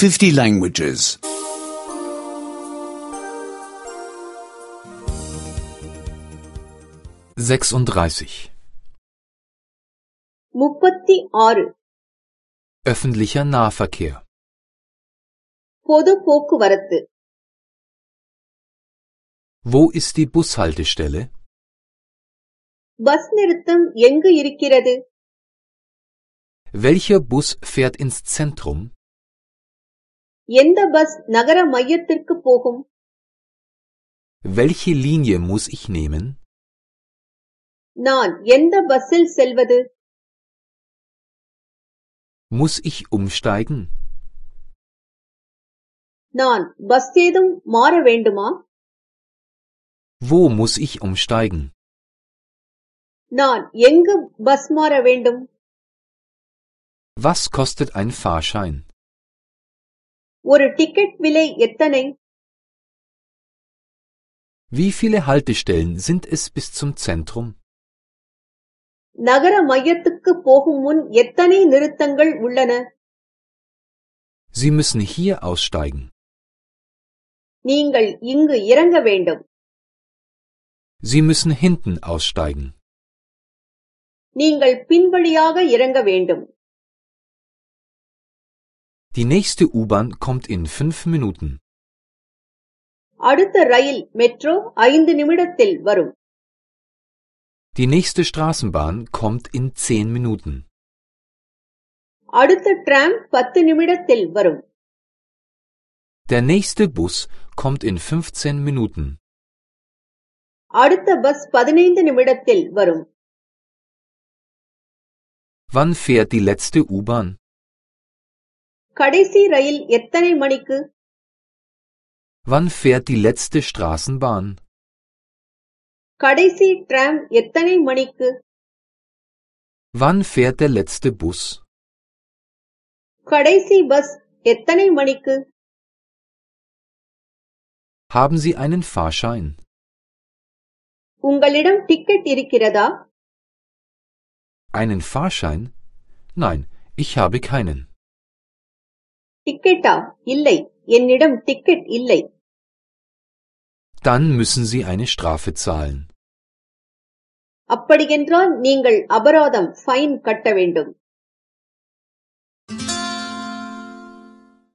50 languages. 36. 36 Öffentlicher Nahverkehr. பொது போக்குவரத்து. Wo ist die Bushaltestelle? Bus நிறுத்தம் எங்கு இருக்கிறது? Welcher Bus fährt ins Zentrum? எந்த பஸ் நகர மையத்திற்கு போகும்? Welche Linie muss ich nehmen? நான் எந்த பஸ்ஸில் செல்வது? Muss ich umsteigen? நான் பஸ் ஏதும் மாற வேண்டுமா? Wo muss ich umsteigen? நான் எங்கு பஸ் மாற வேண்டும்? Was kostet ein Fahrschein? ஒரு டிக்கெட் விலை எத்தனை? Wie viele Haltestellen sind es bis zum Zentrum? நகர மையத்துக்கு போகும் முன் எத்தனை நிறுத்தங்கள் உள்ளன? Sie müssen hier aussteigen. நீங்கள் இங்கு இறங்க வேண்டும். Sie müssen hinten aussteigen. நீங்கள் பின்வழியாக இறங்க வேண்டும். Die nächste U-Bahn kommt in 5 Minuten. அடுத்த ரயில் மெட்ரோ 5 நிமிடத்தில் வரும். Die nächste Straßenbahn kommt in 10 Minuten. அடுத்த டிராம் 10 நிமிடத்தில் வரும். Der nächste Bus kommt in 15 Minuten. அடுத்த பஸ் 15 நிமிடத்தில் வரும். Wann fährt die letzte U-Bahn? கடைசி ரயில் எத்தனை மணிக்கு? Wann fährt die letzte Straßenbahn? கடைசி டிராம் எத்தனை மணிக்கு? Wann fährt der letzte Bus? கடைசி பஸ் எத்தனை மணிக்கு? Haben Sie einen Fahrschein? உங்களிடம் டிக்கெட் இருக்கிறதா? Einen Fahrschein? Nein, ich habe keinen. டிக்கெட்டா? இல்லை, என்னிடம் டிக்கெட் இல்லை. Dann müssen Sie eine Strafe zahlen. அப்படியென்றால் நீங்கள் அபராதம் ஃபைன் கட்ட வேண்டும்.